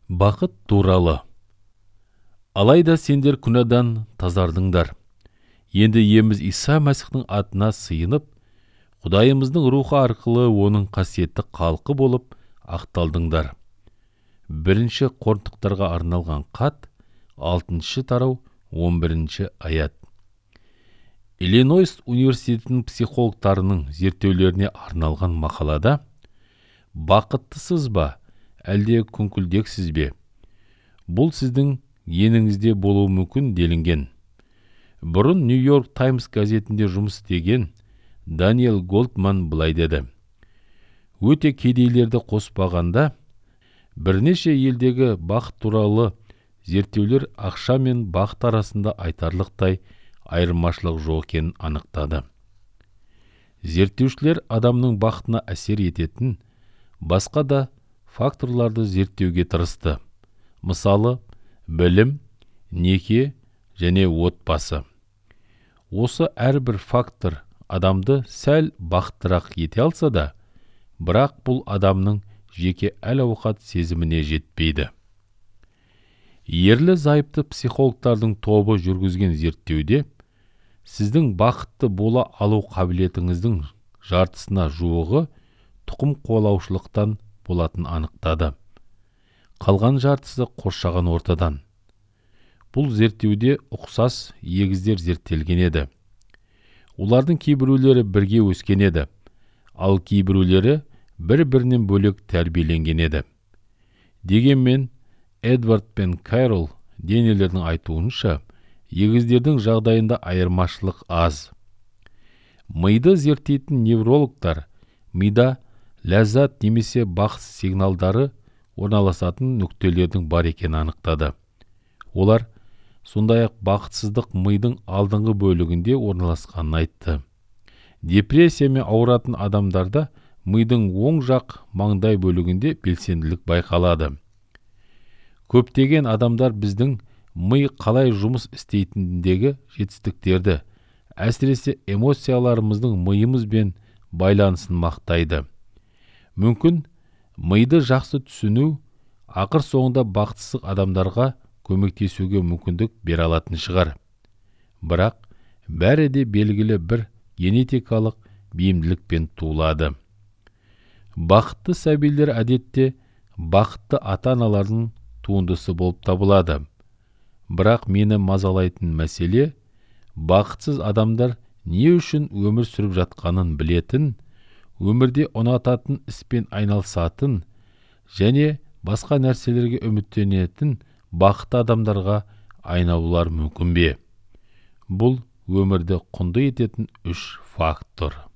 Бақыт туралы. Алайда сендер күнәдан тазардыңдар. Енді иеміз Иса Мәсіхтің атына сыйынып, Құдайымыздың рухы арқылы оның қасиетті халқы болып ақталдыңдар. 1 Коринтықтарға арналған хат, 6 тарау, 11 аят. Иллинойс университетінің психологтарының зерттеулеріне арналған мақалада бақыттысыз ба, әлде күңкілдексіз бе? Бұл сіздің еніңізде болуы мүмкін делінген. Бұрын Нью-Йорк Таймс газетінде жұмыс істеген Даниэл Голдман былай деді. Өте кедейлерді қоспағанда, бірнеше елдегі бақыт туралы зерттеулер ақша мен бақыт арасында айтарлықтай айырмашылық жоқ екенін анықтады. Зерттеушілер адамның бақытына әсер ететін басқа да факторларды зерттеуге тырысты. Мысалы, білім, неке және отбасы. Осы әрбір фактор адамды сәл бақыттырақ ете алса да, бірақ бұл адамның жеке әл-ауқат сезіміне жетпейді. Ерлі-зайыпты психологтардың тобы жүргізген зерттеуде, сіздің бақытты бола алу қабілетіңіздің жартысына жуығы тұқым қуалаушылықтан болатын анықтады. Қалған жартысы қоршаған ортадан. Бұл зерттеуде ұқсас егіздер зерттелген еді. Олардың кейбіреулері бірге өскен еді, ал кейбіреулері бір-бірінен бөлек тәрбиеленген еді. Дегенмен, Эдвард пен Кайрол денелердің айтуынша, егіздердің жағдайында айырмашылық аз. Миды зерттейтін неврологтар мида ләззат немесе бақыт сигналдары орналасатын нүктелердің бар екенін анықтады. Олар сондай-ақ бақытсыздық мидың алдыңғы бөлігінде орналасқанын айтты. Депрессиямен ауыратын адамдарда мидың оң жақ маңдай бөлігінде белсенділік байқалады. Көптеген адамдар біздің ми қалай жұмыс істейтіндегі жетістіктерді, әсіресе эмоцияларымыздың миымызбен байланысын мақтайды. Мүмкін миды жақсы түсіну ақыр соңында бақытсыз адамдарға көмектесуге мүмкіндік бере алатын шығар. Бірақ бәрі де белгілі бір генетикалық бейімділікпен туылады. Бақытты сәбилер әдетте бақытты ата-аналардың туындысы болып табылады. Бірақ мені мазалайтын мәселе, бақытсыз адамдар не үшін өмір сүріп жатқанын білетін, өмірде ұнататын іспен айналысатын және басқа нәрселерге үміттенетін бақытты адамдарға айналулар мүмкін бе? Бұл өмірді құнды ететін 3 фактор.